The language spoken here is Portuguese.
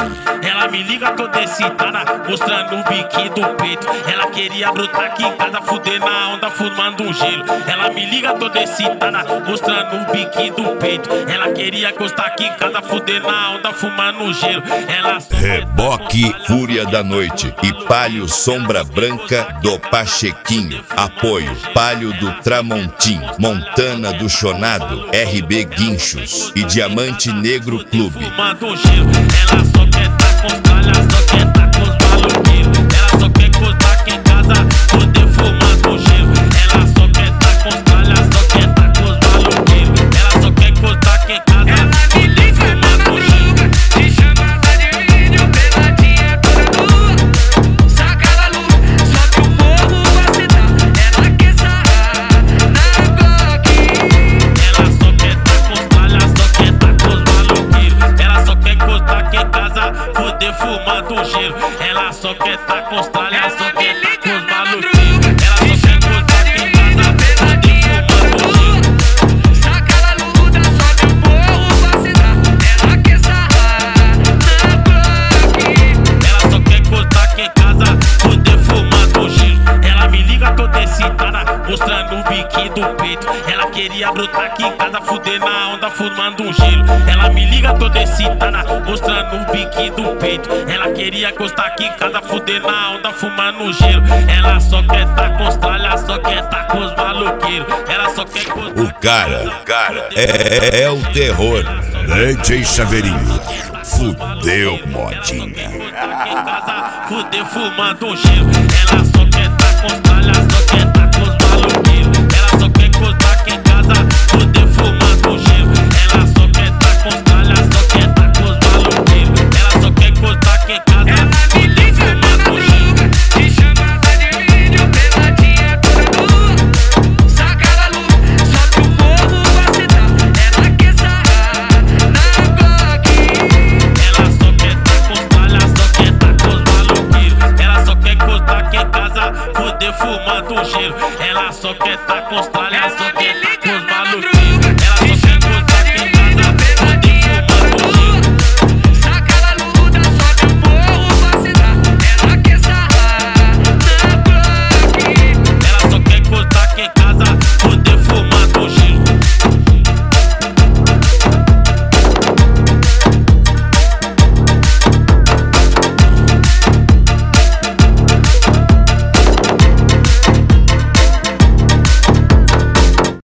Ela me liga toda excitada, mostrando o biquinho do peito. Ela queria brotar aqui em casa, fuder na onda, fumando um gelo. Ela me liga toda excitada, mostrando o biquinho do peito. Ela queria encostar aqui em casa, fuder na onda, fumando um gelo. Ela Reboque Fúria da Noite e Palio Sombra Branca do Pachequinho. Apoio Palio do Tramontim, Montana do Chonado, RB Guinchos e Diamante Negro Clube. Fumando um gelo. Ela só quer tá com os tralhas, só quer tá com os maloqueiros. Ela só quer encostar aqui em casa, poder fumando um gelo. Ela só quer tá com os tralhas, só quer tá com os maloqueiros. Ela só quer encostar aqui em casa, poder fumando um gelo. De chamada de vídeo, peladinha toda nua. Saca na lua, sobe o morro pra sentar. Ela quer sarrar na Glock. Ela só quer tá com os tralhas, só quer tá com os maloqueiros. Ela só quer encostar aqui em casa, poder fumando um gelo. Ela só quer tá com os tralhas, só quer tá com os maloqueiros. Ela só quer encostar aqui em casa, poder fumando um gelo. Saca na luta, sobe o morro pra sentar. Ela quer sarrar na Glock. Ela só quer encostar aqui em casa, poder fumando um gelo. Ela me liga toda excitada, mostrando o biquinho do peito. Ela queria brotar aqui em casa, fuder na onda, fumando um gelo. Ela me liga toda excitada, mostrando o biquinho do peito. Ela queria encostar aqui em casa, fuder na onda, fumando um gelo. Ela só quer tá com os tralhas, só quer tá com os maloqueiros. Ela só quer encostar. O cara é o terror. DJ Chaveirinho. Fudeu, modinha. Fuder fumando um gelo. Ela só quer tá com os tralhas, só quer